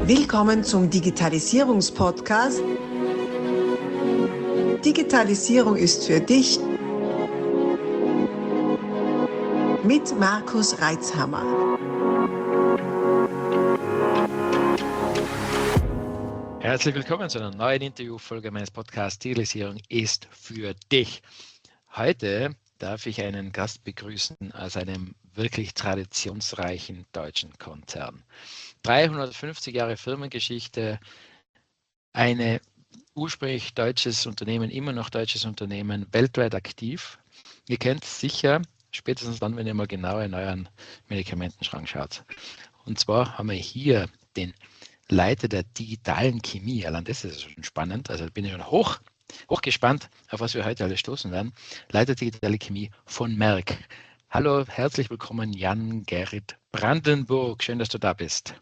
Willkommen zum Digitalisierungspodcast. Digitalisierung ist für dich mit Markus Reitzhammer. Herzlich willkommen zu einer neuen Interviewfolge meines Podcasts Digitalisierung ist für dich. Heute darf ich einen Gast begrüßen aus einem wirklich traditionsreichen deutschen Konzern. 350 Jahre Firmengeschichte, eine ursprünglich deutsches Unternehmen, immer noch deutsches Unternehmen, weltweit aktiv. Ihr kennt es sicher, spätestens dann, wenn ihr mal genauer in euren Medikamentenschrank schaut. Und zwar haben wir hier den Leiter der digitalen Chemie. Allein das ist schon spannend. Also bin ich schon hochgespannt, auf was wir heute alles stoßen werden. Leiter digitale Chemie von Merck. Hallo, herzlich willkommen, Jan-Gerrit Brandenburg. Schön, dass du da bist.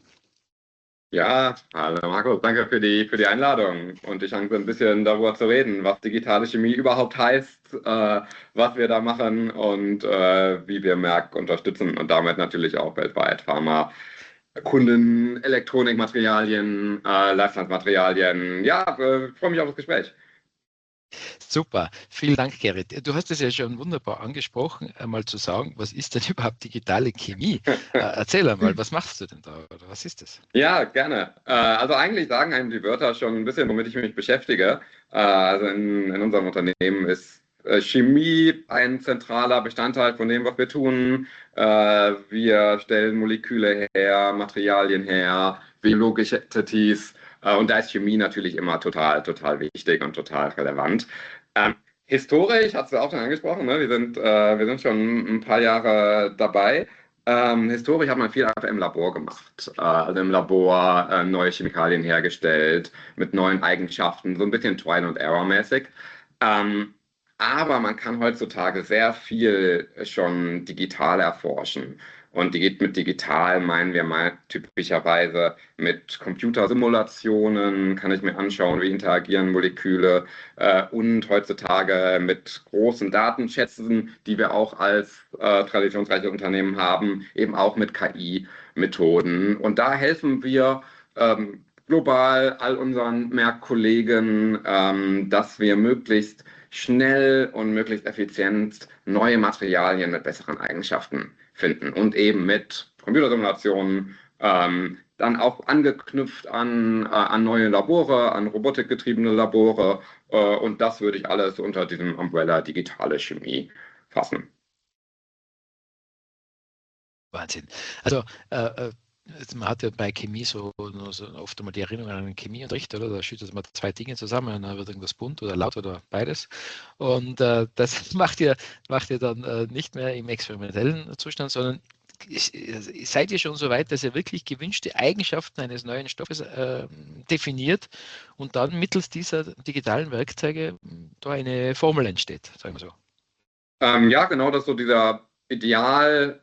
Ja, hallo Markus, danke für die Einladung und die Chance, ein bisschen darüber zu reden, was digitale Chemie überhaupt heißt, was wir da machen und wie wir Merck unterstützen und damit natürlich auch weltweit Pharma, Kunden, Elektronikmaterialien, Life-Science-Materialien. Ja, freue mich auf das Gespräch. Super, vielen Dank, Gerrit. Du hast es ja schon wunderbar angesprochen, einmal zu sagen, was ist denn überhaupt digitale Chemie? Erzähl einmal, was machst du denn da oder was ist das? Ja, gerne. Also eigentlich sagen einem die Wörter schon ein bisschen, womit ich mich beschäftige. Also in unserem Unternehmen ist Chemie ein zentraler Bestandteil von dem, was wir tun. Wir stellen Moleküle her, Materialien her, biologische Entities. Und da ist Chemie natürlich immer total wichtig und total relevant. Historisch, hast du auch schon angesprochen, ne? Wir sind schon ein paar Jahre dabei. Historisch hat man viel einfach im Labor gemacht. Also im Labor neue Chemikalien hergestellt mit neuen Eigenschaften, so ein bisschen Trial and Error mäßig. Aber man kann heutzutage sehr viel schon digital erforschen. Und mit digital meinen wir mal typischerweise mit Computersimulationen, kann ich mir anschauen, wie interagieren Moleküle und heutzutage mit großen Datenschätzen, die wir auch als traditionsreiche Unternehmen haben, eben auch mit KI-Methoden. Und da helfen wir global all unseren Merck-Kollegen, dass wir möglichst schnell und möglichst effizient neue Materialien mit besseren Eigenschaften finden und eben mit Computersimulationen, dann auch angeknüpft an neue Labore, an robotikgetriebene Labore und das würde ich alles unter diesem Umbrella digitale Chemie fassen. Wahnsinn. Also man hat ja bei Chemie so oft einmal die Erinnerung an einen Chemieunterricht, oder? Da schüttet man zwei Dinge zusammen und dann wird irgendwas bunt oder laut oder beides. Und das macht ihr dann nicht mehr im experimentellen Zustand, sondern seid ihr schon so weit, dass ihr wirklich gewünschte Eigenschaften eines neuen Stoffes definiert und dann mittels dieser digitalen Werkzeuge da eine Formel entsteht, sagen wir so. Ja, genau, das ist so dieser Ideal,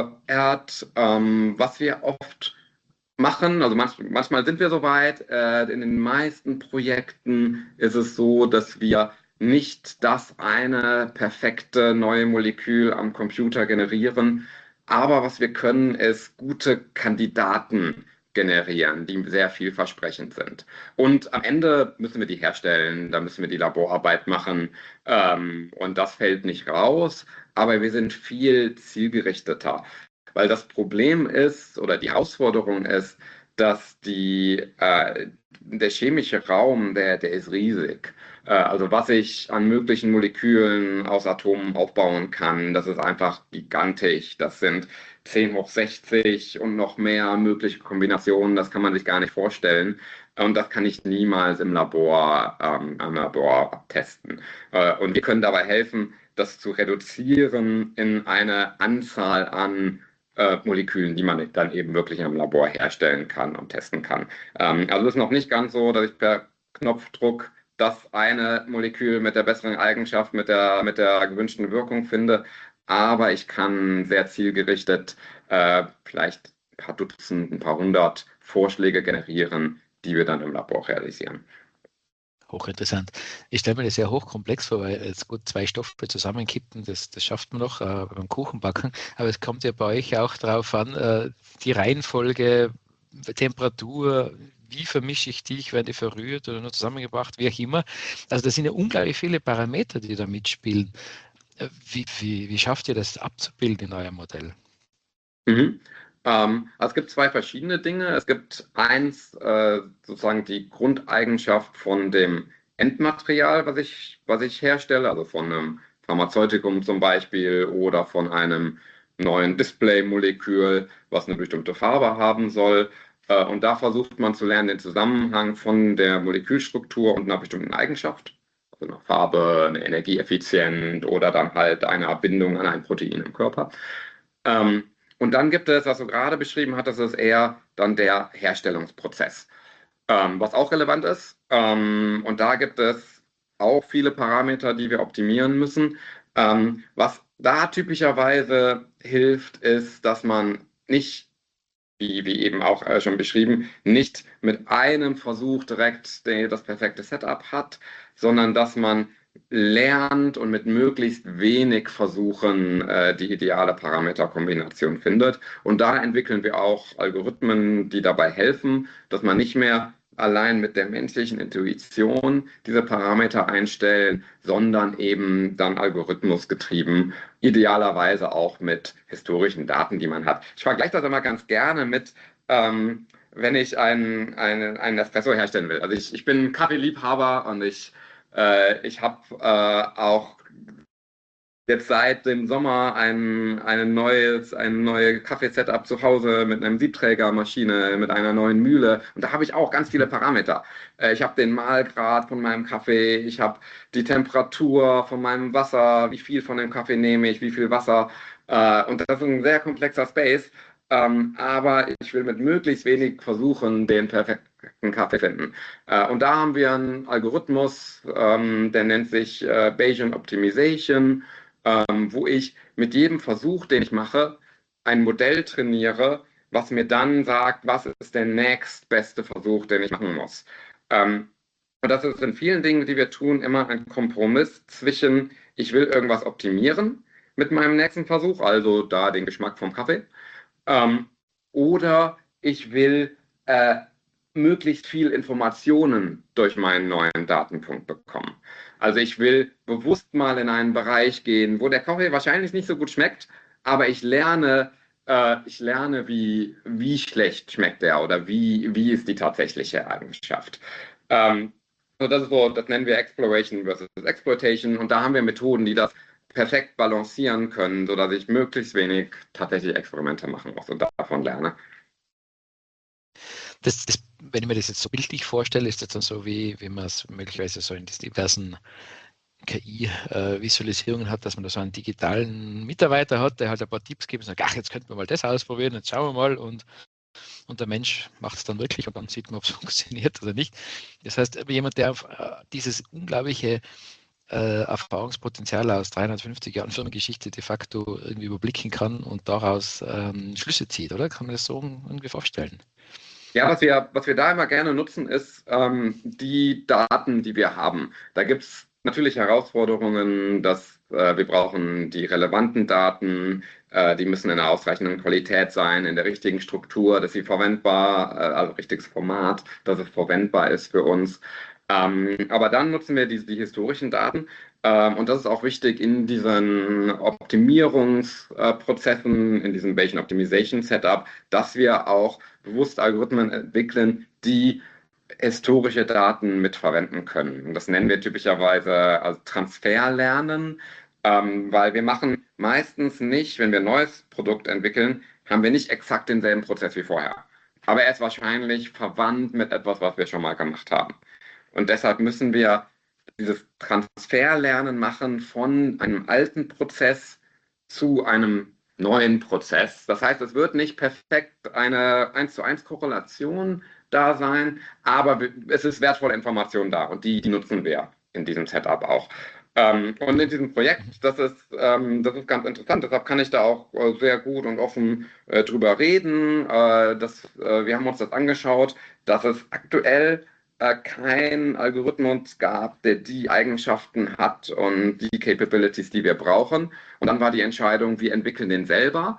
was wir oft machen. Also manchmal sind wir soweit. In den meisten Projekten ist es so, dass wir nicht das eine perfekte neue Molekül am Computer generieren. Aber was wir können, ist gute Kandidaten generieren, die sehr vielversprechend sind. Und am Ende müssen wir die herstellen, da müssen wir die Laborarbeit machen. Und das fällt nicht raus, aber wir sind viel zielgerichteter. Weil das Problem ist, oder die Herausforderung ist, dass der chemische Raum, der ist riesig. Also was ich an möglichen Molekülen aus Atomen aufbauen kann, das ist einfach gigantisch. Das sind 10 hoch 60 und noch mehr mögliche Kombinationen, das kann man sich gar nicht vorstellen. Und das kann ich niemals im Labor testen. Und wir können dabei helfen, das zu reduzieren in eine Anzahl an Molekülen, die man dann eben wirklich im Labor herstellen kann und testen kann. Also es ist noch nicht ganz so, dass ich per Knopfdruck das eine Molekül mit der besseren Eigenschaft, mit der gewünschten Wirkung finde, aber ich kann sehr zielgerichtet vielleicht ein paar Dutzend, ein paar hundert Vorschläge generieren, die wir dann im Labor realisieren. Hochinteressant. Ich stelle mir das sehr hochkomplex vor, weil jetzt gut 2 Stoffe zusammenkippen, das schafft man noch beim Kuchenbacken, aber es kommt ja bei euch auch darauf an, die Reihenfolge, Temperatur, wie vermische ich die, werden die verrührt oder nur zusammengebracht, wie auch immer. Also das sind ja unglaublich viele Parameter, die da mitspielen. Wie schafft ihr das abzubilden in eurem Modell? Mhm. Also es gibt zwei verschiedene Dinge. Es gibt eins, sozusagen die Grundeigenschaft von dem Endmaterial, was ich herstelle, also von einem Pharmazeutikum zum Beispiel oder von einem neuen Display-Molekül, was eine bestimmte Farbe haben soll. Und da versucht man zu lernen, den Zusammenhang von der Molekülstruktur und einer bestimmten Eigenschaft, also einer Farbe, eine Energieeffizient oder dann halt einer Bindung an ein Protein im Körper. Und dann gibt es, was du gerade beschrieben hattest, ist eher dann der Herstellungsprozess, was auch relevant ist. Und da gibt es auch viele Parameter, die wir optimieren müssen. Was da typischerweise hilft, ist, dass man nicht, wie eben auch schon beschrieben, nicht mit einem Versuch direkt das perfekte Setup hat, sondern dass man lernt und mit möglichst wenig Versuchen die ideale Parameterkombination findet. Und da entwickeln wir auch Algorithmen, die dabei helfen, dass man nicht mehr allein mit der menschlichen Intuition diese Parameter einstellen, sondern eben dann algorithmusgetrieben, idealerweise auch mit historischen Daten, die man hat. Ich vergleiche das immer ganz gerne mit, wenn ich einen Espresso herstellen will. Also ich bin Kaffeeliebhaber und ich habe auch jetzt seit dem Sommer ein neues Kaffeesetup zu Hause mit einem Siebträgermaschine, mit einer neuen Mühle. Und da habe ich auch ganz viele Parameter. Ich habe den Mahlgrad von meinem Kaffee, ich habe die Temperatur von meinem Wasser, wie viel von dem Kaffee nehme ich, wie viel Wasser. Und das ist ein sehr komplexer Space. Aber ich will mit möglichst wenig versuchen, den perfekten Kaffee finden. Und da haben wir einen Algorithmus, der nennt sich Bayesian Optimization, wo ich mit jedem Versuch, den ich mache, ein Modell trainiere, was mir dann sagt, was ist der nächstbeste Versuch, den ich machen muss. Und das ist in vielen Dingen, die wir tun, immer ein Kompromiss zwischen, ich will irgendwas optimieren mit meinem nächsten Versuch, also da den Geschmack vom Kaffee, ähm, oder ich will möglichst viel Informationen durch meinen neuen Datenpunkt bekommen. Also ich will bewusst mal in einen Bereich gehen, wo der Kaffee wahrscheinlich nicht so gut schmeckt, aber ich lerne, wie schlecht schmeckt der oder wie ist die tatsächliche Eigenschaft. So das ist so, das nennen wir Exploration versus Exploitation und da haben wir Methoden, die das perfekt balancieren können, sodass ich möglichst wenig tatsächlich Experimente machen muss und davon lerne. Wenn ich mir das jetzt so bildlich vorstelle, ist das dann so, wie man es möglicherweise so in diesen diversen KI-Visualisierungen hat, dass man da so einen digitalen Mitarbeiter hat, der halt ein paar Tipps gibt und sagt, ach, jetzt könnten wir mal das ausprobieren, jetzt schauen wir mal und der Mensch macht es dann wirklich und dann sieht man, ob es funktioniert oder nicht. Das heißt, jemand, der auf dieses unglaubliche Erfahrungspotenzial aus 350 Jahren Firmengeschichte de facto irgendwie überblicken kann und daraus Schlüsse zieht, oder? Kann man das so irgendwie vorstellen? Ja, was wir da immer gerne nutzen, ist die Daten, die wir haben. Da gibt es natürlich Herausforderungen, dass wir brauchen die relevanten Daten, die müssen in einer ausreichenden Qualität sein, in der richtigen Struktur, dass sie verwendbar, also richtiges Format, dass es verwendbar ist für uns. Aber dann nutzen wir die historischen Daten. Und das ist auch wichtig in diesen Optimierungsprozessen, in diesem Bayesian Optimization Setup, dass wir auch bewusst Algorithmen entwickeln, die historische Daten mitverwenden können. Und das nennen wir typischerweise als Transferlernen, weil wir machen meistens nicht, wenn wir ein neues Produkt entwickeln, haben wir nicht exakt denselben Prozess wie vorher. Aber er ist wahrscheinlich verwandt mit etwas, was wir schon mal gemacht haben. Und deshalb müssen wir dieses Transferlernen machen von einem alten Prozess zu einem neuen Prozess. Das heißt, es wird nicht perfekt eine 1:1 Korrelation da sein, aber es ist wertvolle Information da und die nutzen wir in diesem Setup auch. Und in diesem Projekt, das ist ganz interessant, deshalb kann ich da auch sehr gut und offen drüber reden. Wir haben uns das angeschaut, dass es aktuell kein Algorithmus gab, der die Eigenschaften hat und die Capabilities, die wir brauchen. Und dann war die Entscheidung, wir entwickeln den selber.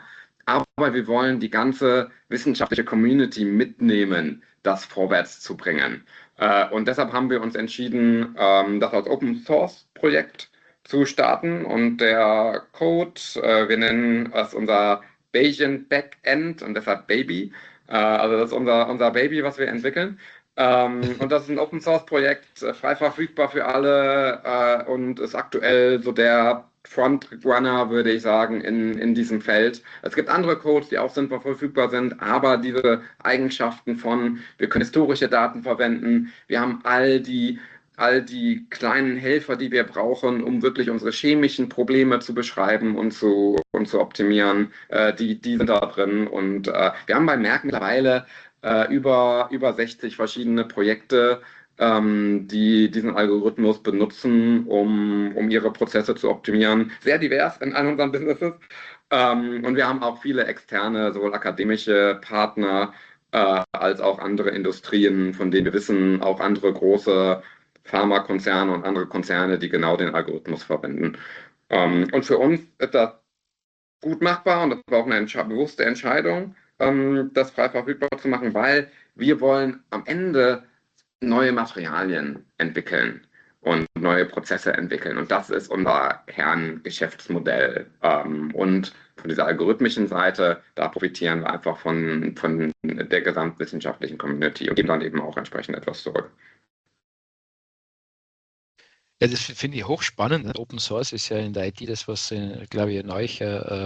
aber wir wollen die ganze wissenschaftliche Community mitnehmen, das vorwärts zu bringen. Und deshalb haben wir uns entschieden, das als Open-Source-Projekt zu starten. Und der Code, wir nennen es unser Bayesian Backend und deshalb Baby. Also das ist unser Baby, was wir entwickeln. Und das ist ein Open-Source-Projekt, frei verfügbar für alle und ist aktuell so der Frontrunner, würde ich sagen, in diesem Feld. Es gibt andere Codes, die auch sinnvoll verfügbar sind, aber diese Eigenschaften von, wir können historische Daten verwenden, wir haben all die kleinen Helfer, die wir brauchen, um wirklich unsere chemischen Probleme zu beschreiben und zu optimieren, die sind da drin. Und wir haben bei Merck mittlerweile über 60 verschiedene Projekte, die diesen Algorithmus benutzen, um ihre Prozesse zu optimieren. Sehr divers in all unseren Businesses. Und wir haben auch viele externe, sowohl akademische Partner als auch andere Industrien, von denen wir wissen, auch andere große Pharmakonzerne und andere Konzerne, die genau den Algorithmus verwenden. Und für uns ist das gut machbar und das war auch eine bewusste Entscheidung, das frei verfügbar zu machen, weil wir wollen am Ende neue Materialien entwickeln und neue Prozesse entwickeln. Und das ist unser Kerngeschäftsmodell. Und von dieser algorithmischen Seite, da profitieren wir einfach von der gesamtwissenschaftlichen Community und geben dann eben auch entsprechend etwas zurück. Ja, das finde ich hochspannend. Open Source ist ja in der IT das, was, glaube ich, in euch,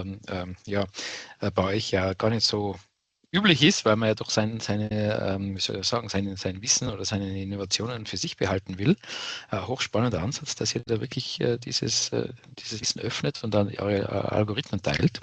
bei euch ja gar nicht so üblich ist, weil man ja doch seine wie soll ich sagen, sein Wissen oder seine Innovationen für sich behalten will. Hochspannender Ansatz, dass ihr da wirklich dieses Wissen öffnet und dann eure Algorithmen teilt.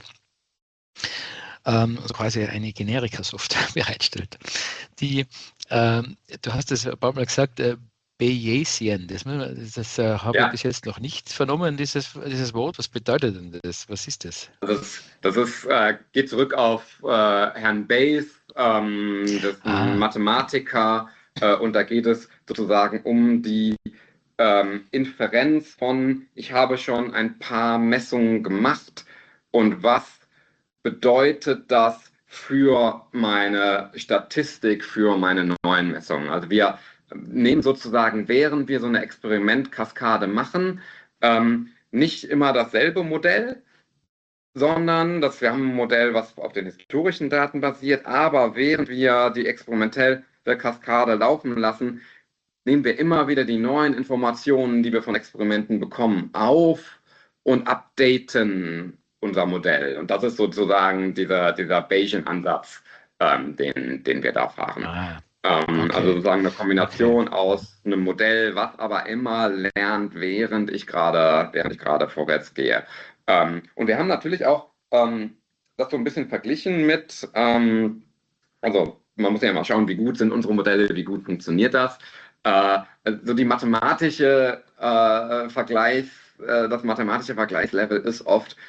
Also quasi eine Generika-Software bereitstellt. Du hast es ein paar Mal gesagt, Bayesian, das habe ich bis jetzt noch nicht vernommen, dieses Wort. Was bedeutet denn das? Was ist das? Das geht zurück auf Herrn Bayes, das ist ein Mathematiker, und da geht es sozusagen um die Inferenz von, ich habe schon ein paar Messungen gemacht und was bedeutet das für meine Statistik, für meine neuen Messungen? Also wir nehmen sozusagen, während wir so eine Experimentkaskade machen, nicht immer dasselbe Modell, sondern wir haben ein Modell, was auf den historischen Daten basiert, aber während wir die experimentelle Kaskade laufen lassen, nehmen wir immer wieder die neuen Informationen, die wir von Experimenten bekommen, auf und updaten unser Modell. Und das ist sozusagen dieser Bayesian-Ansatz, den wir da fahren. Okay. Also sozusagen eine Kombination aus einem Modell, was aber immer lernt, während ich gerade vorwärts gehe. Und wir haben natürlich auch das so ein bisschen verglichen mit, also man muss ja mal schauen, wie gut sind unsere Modelle, wie gut funktioniert das. So die mathematische das mathematische Vergleichslevel ist oft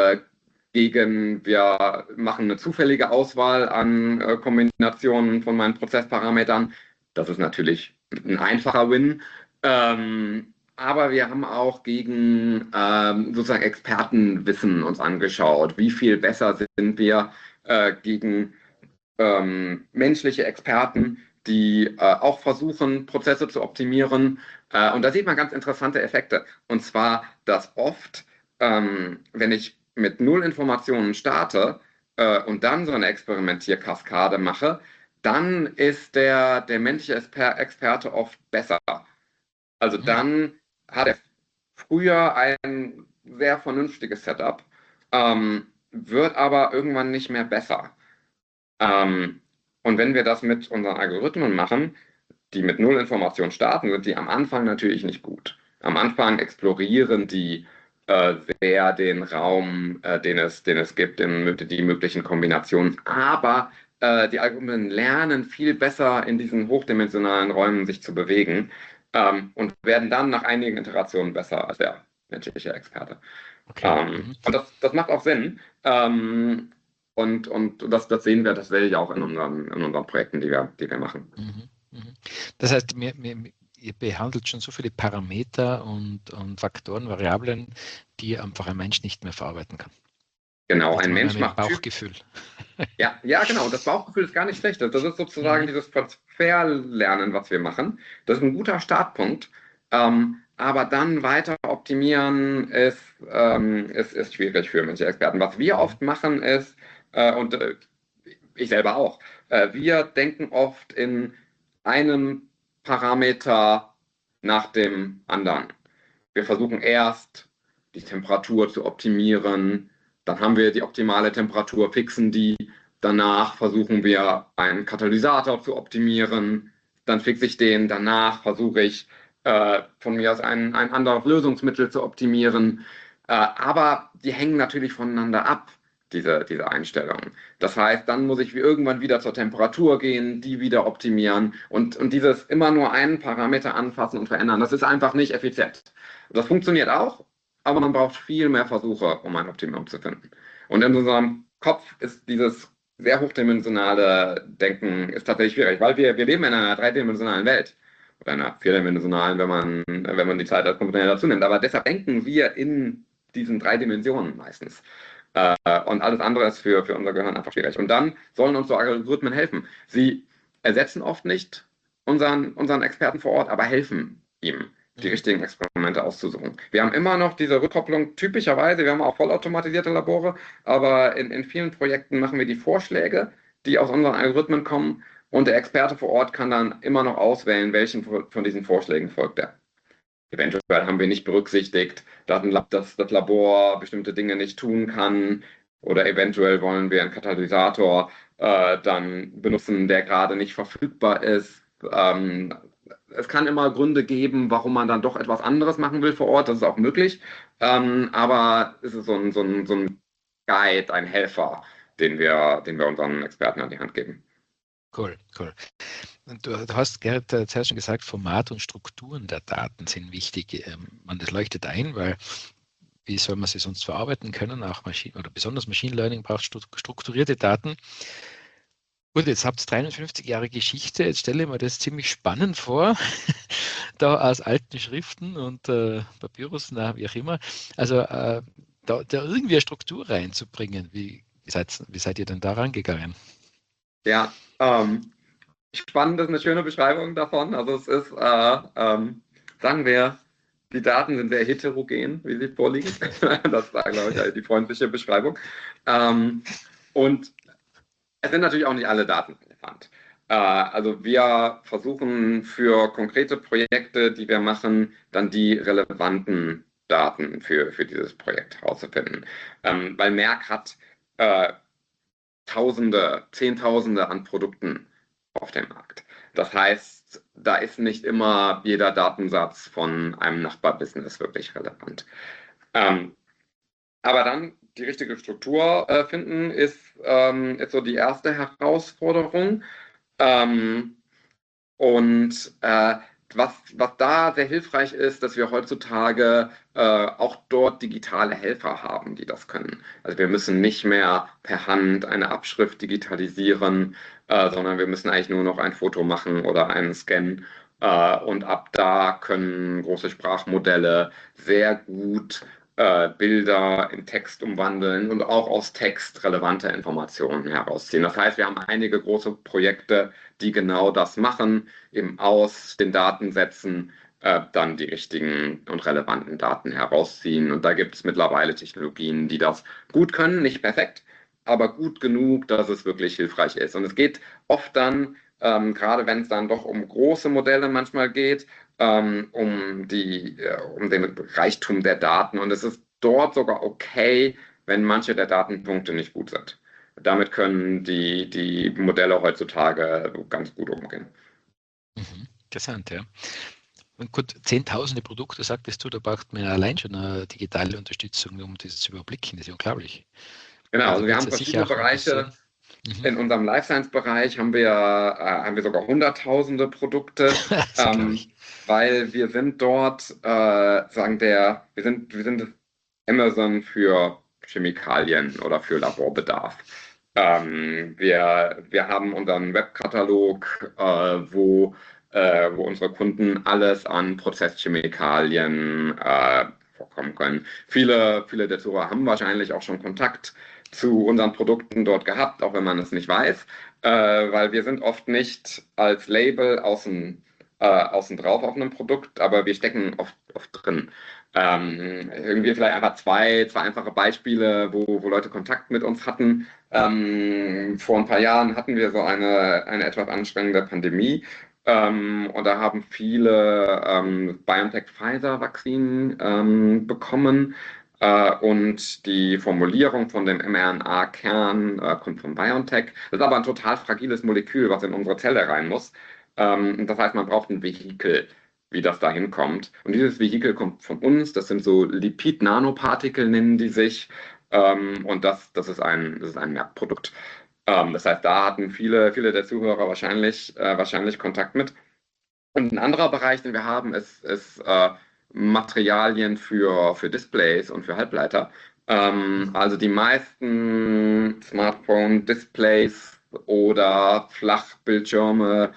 wir machen eine zufällige Auswahl an Kombinationen von meinen Prozessparametern. Das ist natürlich ein einfacher Win. Aber wir haben auch gegen sozusagen Expertenwissen uns angeschaut. Wie viel besser sind wir gegen menschliche Experten, die auch versuchen, Prozesse zu optimieren. Und da sieht man ganz interessante Effekte. Und zwar, dass oft, wenn ich mit 0 Informationen starte und dann so eine Experimentierkaskade mache, dann ist der menschliche Experte oft besser. Also dann hat er früher ein sehr vernünftiges Setup, wird aber irgendwann nicht mehr besser. Und wenn wir das mit unseren Algorithmen machen, die mit 0 Informationen starten, sind die am Anfang natürlich nicht gut. Am Anfang explorieren die sehr den Raum, den es gibt, die möglichen Kombinationen. Aber die Algorithmen lernen viel besser in diesen hochdimensionalen Räumen sich zu bewegen und werden dann nach einigen Iterationen besser als der menschliche Experte. Okay. Und das macht auch Sinn. Und das sehen wir, das sehe ich auch in unseren Projekten, die wir machen. Das heißt, ihr behandelt schon so viele Parameter und Faktoren, Variablen, die einfach ein Mensch nicht mehr verarbeiten kann. Genau, Jetzt ein mal Mensch mit dem macht Typ. Bauchgefühl. Ja, ja, genau. Das Bauchgefühl ist gar nicht schlecht. Das ist sozusagen dieses Transferlernen, was wir machen. Das ist ein guter Startpunkt. Aber dann weiter optimieren ist schwierig für manche Experten. Was wir oft machen ist, und ich selber auch, wir denken oft in einem Parameter nach dem anderen. Wir versuchen erst die Temperatur zu optimieren, dann haben wir die optimale Temperatur, fixen die, danach versuchen wir einen Katalysator zu optimieren, dann fixe ich den, danach versuche ich von mir aus ein anderes Lösungsmittel zu optimieren. Aber die hängen natürlich voneinander ab, diese Einstellungen. Das heißt, dann muss ich irgendwann wieder zur Temperatur gehen, die wieder optimieren und dieses immer nur einen Parameter anfassen und verändern, das ist einfach nicht effizient. Das funktioniert auch, aber man braucht viel mehr Versuche, um ein Optimum zu finden. Und in unserem Kopf ist dieses sehr hochdimensionale Denken ist tatsächlich schwierig, weil wir leben in einer dreidimensionalen Welt. Oder einer vierdimensionalen, wenn man die Zeit als Komponente dazu nimmt. Aber deshalb denken wir in diesen 3 Dimensionen meistens. Und alles andere ist für unser Gehirn einfach schwierig. Und dann sollen uns so Algorithmen helfen. Sie ersetzen oft nicht unseren Experten vor Ort, aber helfen ihm, die richtigen Experimente auszusuchen. Wir haben immer noch diese Rückkopplung, typischerweise, wir haben auch vollautomatisierte Labore, aber in vielen Projekten machen wir die Vorschläge, die aus unseren Algorithmen kommen, und der Experte vor Ort kann dann immer noch auswählen, welchen von diesen Vorschlägen folgt er. Eventuell haben wir nicht berücksichtigt, dass das Labor bestimmte Dinge nicht tun kann, oder eventuell wollen wir einen Katalysator dann benutzen, der gerade nicht verfügbar ist. Es kann immer Gründe geben, warum man dann doch etwas anderes machen will vor Ort. Das ist auch möglich. Aber es ist so ein Guide, ein Helfer, den wir unseren Experten an die Hand geben. Cool, cool. Und du hast, Gerhard, zuerst schon gesagt, Format und Strukturen der Daten sind wichtig. Das leuchtet ein, weil wie soll man sie sonst verarbeiten können? Auch besonders Machine Learning braucht strukturierte Daten. Gut, jetzt habt ihr 53 Jahre Geschichte. Jetzt stelle ich mir das ziemlich spannend vor, da aus alten Schriften und Papyrus, wie auch immer. Also da irgendwie eine Struktur reinzubringen. Wie seid ihr denn da rangegangen? Ja, spannend ist eine schöne Beschreibung davon. Also es ist, sagen wir, die Daten sind sehr heterogen, wie sie vorliegen. Das war, glaube ich, die freundliche Beschreibung. Und es sind natürlich auch nicht alle Daten relevant. Also wir versuchen für konkrete Projekte, die wir machen, dann die relevanten Daten für dieses Projekt herauszufinden. Weil Merck hat Tausende, Zehntausende an Produkten auf dem Markt. Das heißt, da ist nicht immer jeder Datensatz von einem Nachbarbusiness wirklich relevant. Aber dann die richtige Struktur finden, ist so die erste Herausforderung. Was da sehr hilfreich ist, dass wir heutzutage auch dort digitale Helfer haben, die das können. Also wir müssen nicht mehr per Hand eine Abschrift digitalisieren, sondern wir müssen eigentlich nur noch ein Foto machen oder einen Scan. Und ab da können große Sprachmodelle sehr gut Bilder in Text umwandeln und auch aus Text relevante Informationen herausziehen. Das heißt, wir haben einige große Projekte, die genau das machen, eben aus den Datensätzen dann die richtigen und relevanten Daten herausziehen. Und da gibt es mittlerweile Technologien, die das gut können, nicht perfekt, aber gut genug, dass es wirklich hilfreich ist. Und es geht oft dann, gerade wenn es dann doch um große Modelle manchmal geht, um den Reichtum der Daten. Und es ist dort sogar okay, wenn manche der Datenpunkte nicht gut sind. Damit können die Modelle heutzutage ganz gut umgehen. Interessant, ja. Und gut, zehntausende Produkte, sagtest du, da braucht man allein schon eine digitale Unterstützung, um das zu überblicken. Das ist unglaublich. Genau, also wir haben verschiedene Bereiche. In unserem Life Science-Bereich haben wir sogar hunderttausende Produkte, weil wir sind dort, wir sind das Amazon für Chemikalien oder für Laborbedarf. Wir haben unseren Webkatalog, wo unsere Kunden alles an Prozesschemikalien vorkommen können. Viele der Zuhörer haben wahrscheinlich auch schon Kontakt zu unseren Produkten dort gehabt, auch wenn man es nicht weiß, weil wir sind oft nicht als Label außen drauf auf einem Produkt, aber wir stecken oft drin. Irgendwie vielleicht einfach zwei einfache Beispiele, wo Leute Kontakt mit uns hatten. Vor ein paar Jahren hatten wir so eine etwas anstrengende Pandemie. Und da haben viele BioNTech-Pfizer-Vakzinen bekommen. Und die Formulierung von dem mRNA-Kern kommt von BioNTech. Das ist aber ein total fragiles Molekül, was in unsere Zelle rein muss. Das heißt, man braucht ein Vehikel, wie das da hinkommt. Und dieses Vehikel kommt von uns. Das sind so Lipid-Nanopartikel, nennen die sich. Und das ist ein Merkprodukt. Das heißt, da hatten viele der Zuhörer wahrscheinlich Kontakt mit. Und ein anderer Bereich, den wir haben, ist Materialien für Displays und für Halbleiter. Also die meisten Smartphone-Displays oder Flachbildschirme,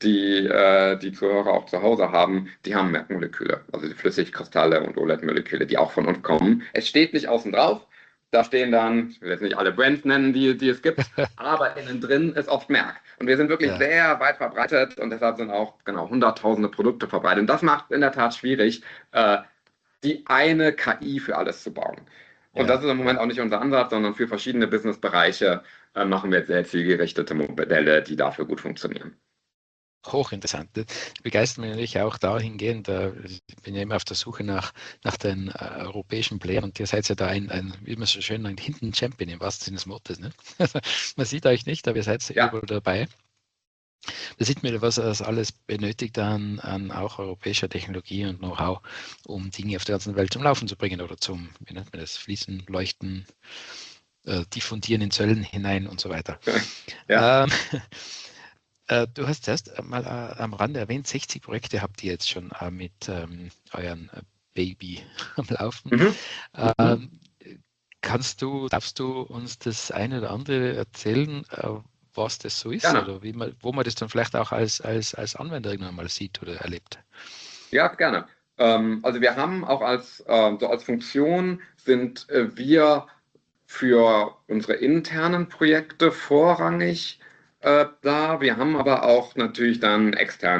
die Zuhörer auch zu Hause haben, die haben Merkmoleküle, also die Flüssigkristalle und OLED-Moleküle, die auch von uns kommen. Es steht nicht außen drauf. Da stehen dann, ich will jetzt nicht alle Brands nennen, die es gibt, aber innen drin ist oft Merk. Und wir sind wirklich sehr weit verbreitet und deshalb sind auch genau hunderttausende Produkte verbreitet. Und das macht es in der Tat schwierig, die eine KI für alles zu bauen. Und das ist im Moment auch nicht unser Ansatz, sondern für verschiedene Businessbereiche machen wir jetzt sehr zielgerichtete Modelle, die dafür gut funktionieren. Hochinteressant. Das begeistert mich natürlich auch dahingehend, ich bin ja immer auf der Suche nach den europäischen Playern und ihr seid ja da wie man so schön nennt, Hidden Champion im wahrsten Sinne des Wortes. Ne? Man sieht euch nicht, aber ihr seid überall dabei. Da sieht man, was es alles benötigt an auch europäischer Technologie und Know-how, um Dinge auf der ganzen Welt zum Laufen zu bringen oder zum, wie nennt man das, Fließen, Leuchten, diffundieren in Zöllen hinein und so weiter. Ja. Du hast erst mal am Rande erwähnt, 60 Projekte habt ihr jetzt schon mit euren Baby am Laufen. Darfst du uns das eine oder andere erzählen, was das so ist? Gerne. Oder wo man das dann vielleicht auch als Anwender irgendwann mal sieht oder erlebt? Ja, gerne. Also wir haben auch als Funktion sind wir für unsere internen Projekte vorrangig da. Wir haben aber auch natürlich dann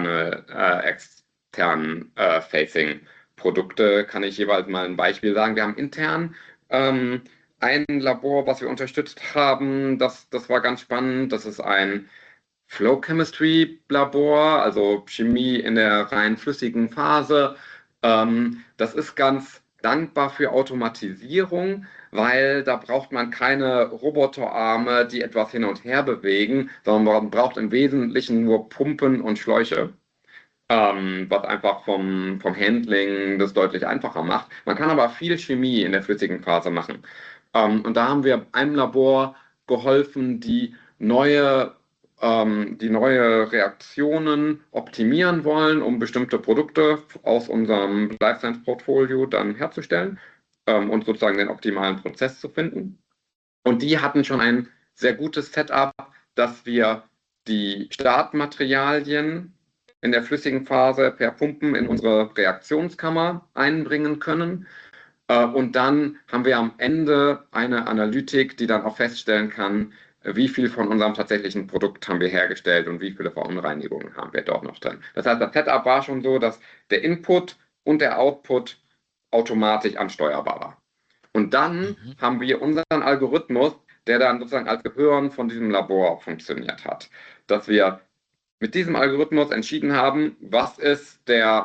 extern-facing Produkte. Kann ich jeweils mal ein Beispiel sagen. Wir haben intern ein Labor, was wir unterstützt haben. Das war ganz spannend. Das ist ein Flow Chemistry Labor, also Chemie in der rein flüssigen Phase. Das ist ganz dankbar für Automatisierung, weil da braucht man keine Roboterarme, die etwas hin und her bewegen, sondern man braucht im Wesentlichen nur Pumpen und Schläuche, was einfach vom Handling das deutlich einfacher macht. Man kann aber viel Chemie in der flüssigen Phase machen. Und da haben wir einem Labor geholfen, die neue Reaktionen optimieren wollen, um bestimmte Produkte aus unserem Life Science Portfolio dann herzustellen und sozusagen den optimalen Prozess zu finden. Und die hatten schon ein sehr gutes Setup, dass wir die Startmaterialien in der flüssigen Phase per Pumpen in unsere Reaktionskammer einbringen können. Und dann haben wir am Ende eine Analytik, die dann auch feststellen kann, wie viel von unserem tatsächlichen Produkt haben wir hergestellt und wie viele Verunreinigungen haben wir dort noch drin. Das heißt, das Setup war schon so, dass der Input und der Output automatisch ansteuerbar war. Und dann haben wir unseren Algorithmus, der dann sozusagen als Gehirn von diesem Labor funktioniert hat, dass wir mit diesem Algorithmus entschieden haben, was ist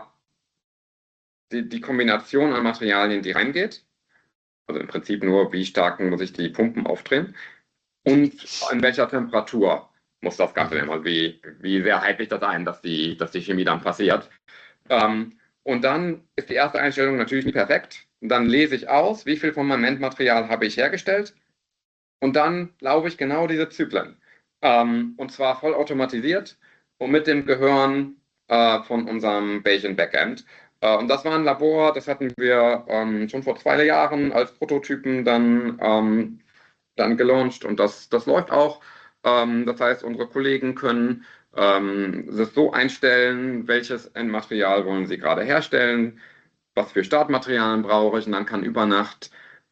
die Kombination an Materialien, die reingeht. Also im Prinzip nur, wie stark muss ich die Pumpen aufdrehen. Und in welcher Temperatur muss das Ganze nehmen? Also wie sehr halte ich das ein, dass die Chemie dann passiert. Und dann ist die erste Einstellung natürlich nicht perfekt. Und dann lese ich aus, wie viel von meinem Endmaterial habe ich hergestellt. Und dann laufe ich genau diese Zyklen. Und zwar vollautomatisiert und mit dem Gehirn von unserem Bayesian Backend. Und das war ein Labor, das hatten wir schon vor 2 Jahren als Prototypen dann gelauncht und das läuft auch. Das heißt, unsere Kollegen können es so einstellen, welches Endmaterial wollen sie gerade herstellen, was für Startmaterialien brauche ich und dann kann über Nacht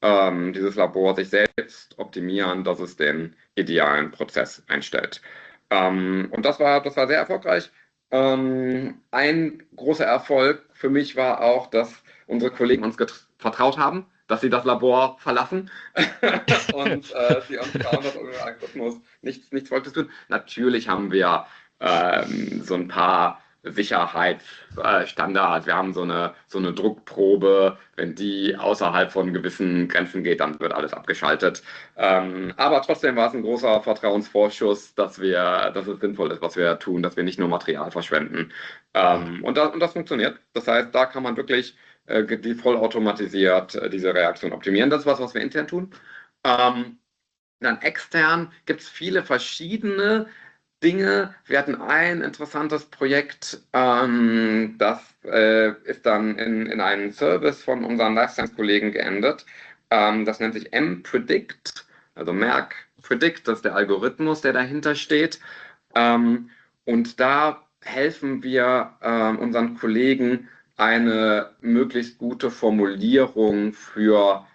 dieses Labor sich selbst optimieren, dass es den idealen Prozess einstellt. Und das war sehr erfolgreich. Ein großer Erfolg für mich war auch, dass unsere Kollegen uns vertraut haben, dass sie das Labor verlassen und sie uns trauen, dass unser Algorithmus nichts Folgendes tun. Natürlich haben wir so ein paar Sicherheitsstandards. Wir haben so eine Druckprobe. Wenn die außerhalb von gewissen Grenzen geht, dann wird alles abgeschaltet. Aber trotzdem war es ein großer Vertrauensvorschuss, dass es sinnvoll ist, was wir tun, dass wir nicht nur Material verschwenden. Und das funktioniert. Das heißt, da kann man wirklich die vollautomatisiert diese Reaktion optimieren. Das ist was wir intern tun. Dann extern gibt es viele verschiedene Dinge. Wir hatten ein interessantes Projekt, das ist dann in einen Service von unseren Life Science-Kollegen geendet. Das nennt sich mPredict, also Merck Predict, das ist der Algorithmus, der dahinter steht. Und da helfen wir unseren Kollegen, eine möglichst gute Formulierung für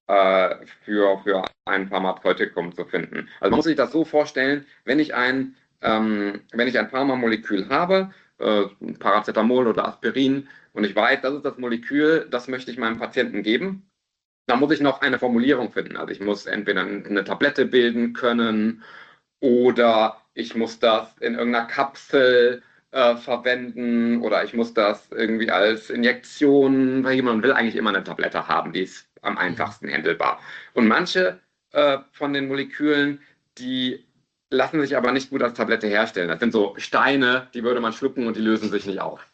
ein Pharmazeutikum zu finden. Also man muss sich das so vorstellen, wenn ich ein Pharmamolekül habe, Paracetamol oder Aspirin, und ich weiß, das ist das Molekül, das möchte ich meinem Patienten geben, dann muss ich noch eine Formulierung finden. Also ich muss entweder eine Tablette bilden können oder ich muss das in irgendeiner Kapsel verwenden oder ich muss das irgendwie als Injektion, weil man will eigentlich immer eine Tablette haben, die ist am einfachsten handelbar. Und manche von den Molekülen, die lassen sich aber nicht gut als Tablette herstellen. Das sind so Steine, die würde man schlucken und die lösen sich nicht auf.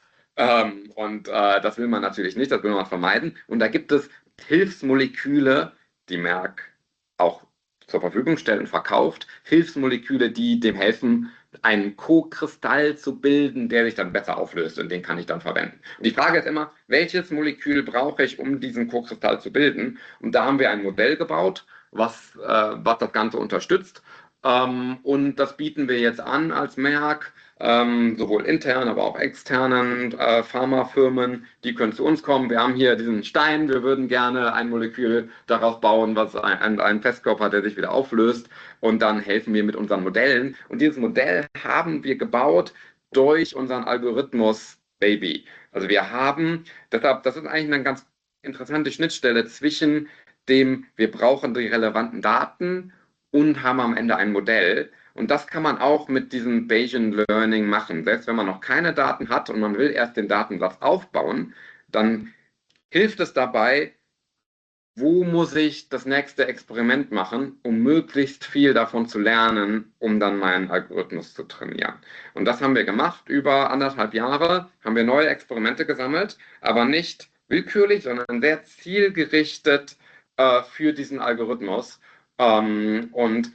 Das will man natürlich nicht, das will man vermeiden. Und da gibt es Hilfsmoleküle, die Merck auch zur Verfügung stellt und verkauft. Hilfsmoleküle, die dem helfen, einen Co-Kristall zu bilden, der sich dann besser auflöst und den kann ich dann verwenden. Und die Frage ist immer, welches Molekül brauche ich, um diesen Co-Kristall zu bilden? Und da haben wir ein Modell gebaut, was das Ganze unterstützt. Und das bieten wir jetzt an als Merck, sowohl intern, aber auch externen Pharmafirmen, die können zu uns kommen. Wir haben hier diesen Stein, wir würden gerne ein Molekül darauf bauen, was einen Festkörper hat, der sich wieder auflöst. Und dann helfen wir mit unseren Modellen. Und dieses Modell haben wir gebaut durch unseren Algorithmus Baby. Also wir haben, deshalb, das ist eigentlich eine ganz interessante Schnittstelle zwischen dem, wir brauchen die relevanten Daten und haben am Ende ein Modell. Und das kann man auch mit diesem Bayesian Learning machen. Selbst wenn man noch keine Daten hat und man will erst den Datensatz aufbauen, dann hilft es dabei, wo muss ich das nächste Experiment machen, um möglichst viel davon zu lernen, um dann meinen Algorithmus zu trainieren. Und das haben wir gemacht. Über 1,5 Jahre haben wir neue Experimente gesammelt, aber nicht willkürlich, sondern sehr zielgerichtet für diesen Algorithmus. Und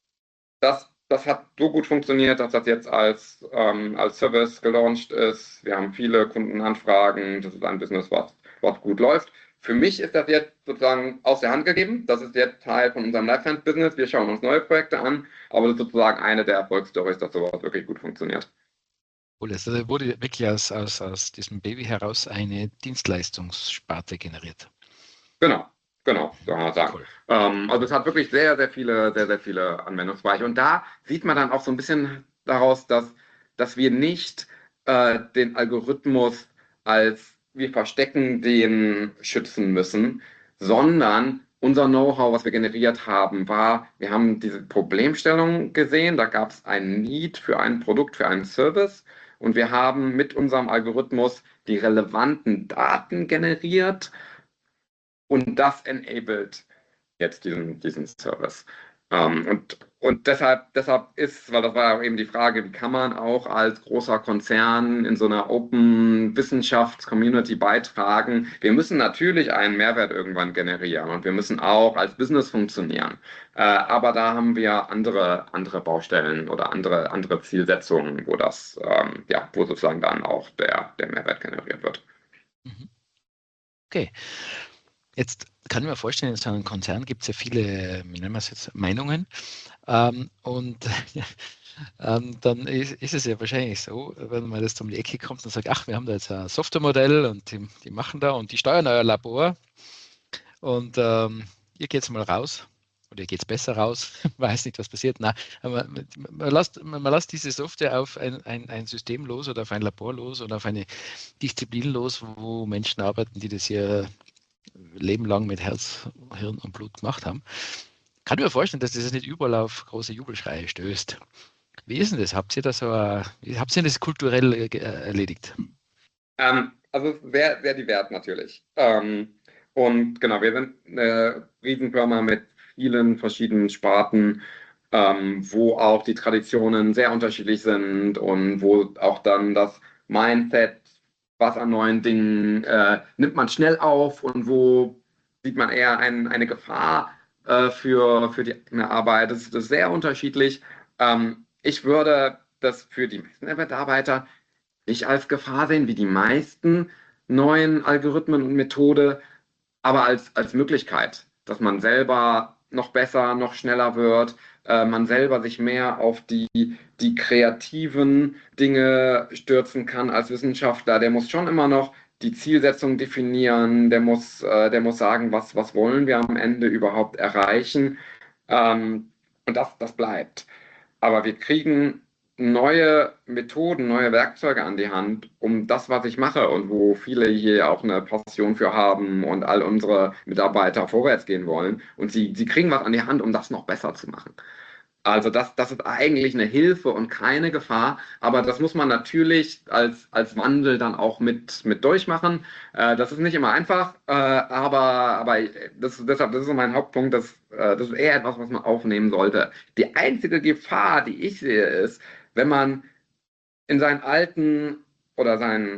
das hat so gut funktioniert, dass das jetzt als Service gelauncht ist. Wir haben viele Kundenanfragen. Das ist ein Business, was gut läuft. Für mich ist das jetzt sozusagen aus der Hand gegeben. Das ist jetzt Teil von unserem Life Science Business. Wir schauen uns neue Projekte an, aber das ist sozusagen eine der Erfolgsstories, dass sowas wirklich gut funktioniert. Cool, also wurde wirklich aus diesem Baby heraus eine Dienstleistungssparte generiert. Genau, so kann man sagen. Cool. Also es hat wirklich sehr, sehr viele Anwendungsbereiche. Und da sieht man dann auch so ein bisschen daraus, dass wir nicht den Algorithmus als wir verstecken den schützen müssen, sondern unser Know-how, was wir generiert haben, war, wir haben diese Problemstellung gesehen, da gab es ein Need für ein Produkt, für einen Service und wir haben mit unserem Algorithmus die relevanten Daten generiert und das enabled jetzt diesen Service. Und deshalb ist, weil das war ja eben die Frage, wie kann man auch als großer Konzern in so einer Open-Wissenschafts-Community beitragen? Wir müssen natürlich einen Mehrwert irgendwann generieren und wir müssen auch als Business funktionieren. Aber da haben wir andere Baustellen oder andere Zielsetzungen, wo wo sozusagen dann auch der Mehrwert generiert wird. Okay. Jetzt kann ich mir vorstellen, in so einem Konzern gibt es ja viele, wie nennen wir es jetzt, Meinungen. Dann ist es ja wahrscheinlich so, wenn man das um die Ecke kommt und sagt, ach, wir haben da jetzt ein Softwaremodell und die machen da und die steuern euer Labor. Und ihr geht's mal raus oder ihr geht's besser raus, weiß nicht, was passiert. Nein, aber man lässt diese Software auf ein System los oder auf ein Labor los oder auf eine Disziplin los, wo Menschen arbeiten, die das ihr Leben lang mit Herz, Hirn und Blut gemacht haben. Kann ich mir vorstellen, dass das nicht überall auf große Jubelschreie stößt. Wie ist denn das? Habt ihr das kulturell erledigt? Also sehr, sehr divers natürlich. Und genau, wir sind eine Riesenfirma mit vielen verschiedenen Sparten, wo auch die Traditionen sehr unterschiedlich sind und wo auch dann das Mindset, was an neuen Dingen nimmt man schnell auf und wo sieht man eher eine Gefahr für die eigene Arbeit. Das ist sehr unterschiedlich. Ich würde das für die meisten Mitarbeiter nicht als Gefahr sehen, wie die meisten neuen Algorithmen und Methoden, aber als Möglichkeit, dass man selber noch besser, noch schneller wird, man selber sich mehr auf die kreativen Dinge stürzen kann als Wissenschaftler. Der muss schon immer noch die Zielsetzung definieren, der muss sagen, was wollen wir am Ende überhaupt erreichen. Und das bleibt. Aber wir kriegen neue Methoden, neue Werkzeuge an die Hand, um das, was ich mache und wo viele hier auch eine Passion für haben und all unsere Mitarbeiter vorwärts gehen wollen. Und sie kriegen was an die Hand, um das noch besser zu machen. Also das ist eigentlich eine Hilfe und keine Gefahr, aber das muss man natürlich als Wandel dann auch mit durchmachen. Das ist nicht immer einfach, aber deshalb, das ist mein Hauptpunkt, das ist eher etwas, was man aufnehmen sollte. Die einzige Gefahr, die ich sehe, ist, wenn man in seinen alten oder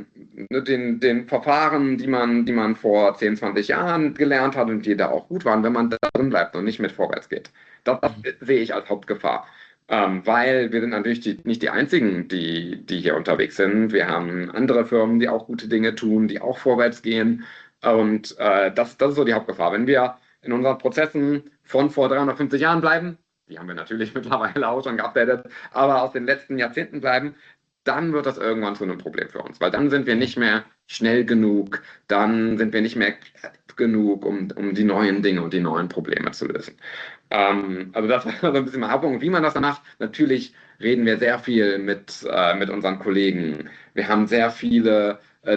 den Verfahren, die man vor 10, 20 Jahren gelernt hat und die da auch gut waren, wenn man da drin bleibt und nicht mit vorwärts geht. Das sehe ich als Hauptgefahr, weil wir sind natürlich nicht die Einzigen, die hier unterwegs sind. Wir haben andere Firmen, die auch gute Dinge tun, die auch vorwärts gehen und das ist so die Hauptgefahr. Wenn wir in unseren Prozessen von vor 350 Jahren bleiben, die haben wir natürlich mittlerweile auch schon geupdatet, aber aus den letzten Jahrzehnten bleiben, dann wird das irgendwann zu einem Problem für uns, weil dann sind wir nicht mehr schnell genug, dann sind wir nicht mehr kreativ genug, um die neuen Dinge und die neuen Probleme zu lösen. Also das war so ein bisschen mein Hauptpunkt, wie man das dann macht. Natürlich reden wir sehr viel mit unseren Kollegen. Wir haben sehr viele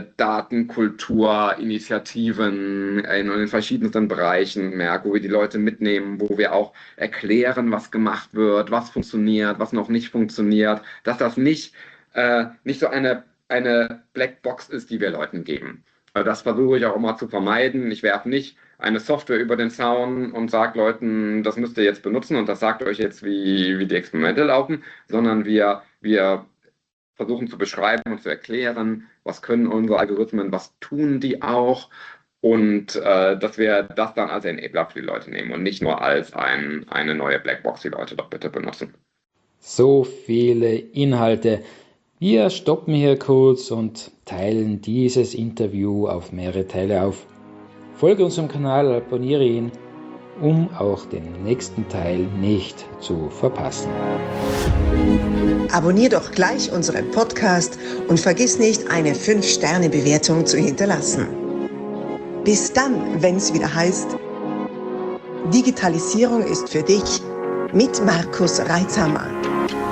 Datenkulturinitiativen in den verschiedensten Bereichen, wo wir die Leute mitnehmen, wo wir auch erklären, was gemacht wird, was funktioniert, was noch nicht funktioniert, dass das nicht so eine Blackbox ist, die wir Leuten geben. Das versuche ich auch immer zu vermeiden. Ich werfe nicht eine Software über den Zaun und sage Leuten, das müsst ihr jetzt benutzen und das sagt euch jetzt, wie die Experimente laufen, sondern wir versuchen zu beschreiben und zu erklären, was können unsere Algorithmen, was tun die auch und dass wir das dann als Enabler für die Leute nehmen und nicht nur als eine neue Blackbox, die Leute doch bitte benutzen. So viele Inhalte. Wir stoppen hier kurz und teilen dieses Interview auf mehrere Teile auf. Folge unserem Kanal, abonniere ihn, um auch den nächsten Teil nicht zu verpassen. Abonnier doch gleich unseren Podcast und vergiss nicht, eine 5-Sterne-Bewertung zu hinterlassen. Bis dann, wenn es wieder heißt, Digitalisierung ist für dich mit Markus Reitzhammer.